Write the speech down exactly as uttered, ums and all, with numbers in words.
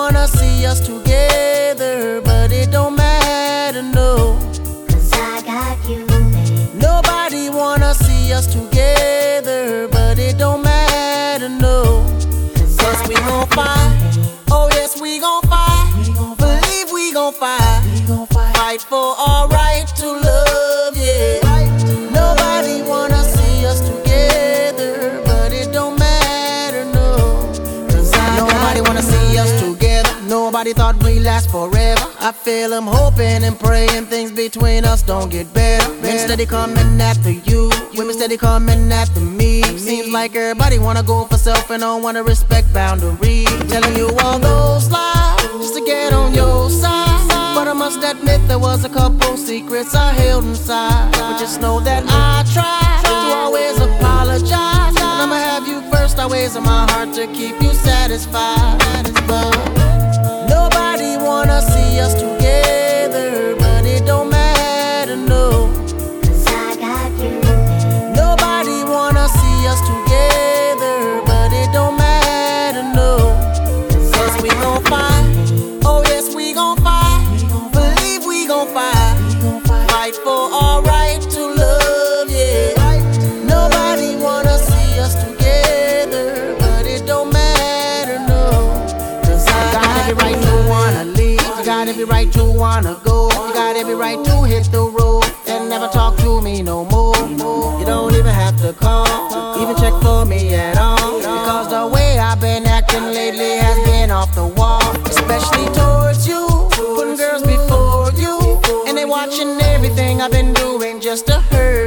wanna see us together, but it don't matter, no. Cause I got you, babe. Nobody wanna see us together, but it don't matter, no. Cause we gon' fight, oh yes we gon' fight. Believe we gon' fight, fight for our right to love, yeah. Nobody wanna see us together, but it don't matter, no. Cause I Nobody wanna see us together, nobody thought we'd last forever. I feel I'm hoping and praying things between us don't get better. Men steady coming after you, women steady coming after me. Seems like everybody wanna go for self and don't wanna respect boundaries. Telling you all those lies just to get on your side. But I must admit there was a couple secrets I held inside. But just know that I tried to always apologize, and I'ma have you first always in my heart to keep you satisfied. But nobody wanna see us together, but it don't matter, no. Cause I got you, babe. Nobody wanna see us together, but it don't matter, no. Cause we gon' fight, oh yes we gon' fight. Believe we gon' fight, fight for our right to love, yeah. Nobody wanna see us together, but it don't matter, no. Cause I got every right to wanna leave, you got every right to wanna go, you got every right to hit the road and never talk to me no more. You don't even have to call, even check for me at all, because the way I've been acting lately has been off the wall. Especially towards you, putting girls before you, and they watching everything I've been doing just to hurt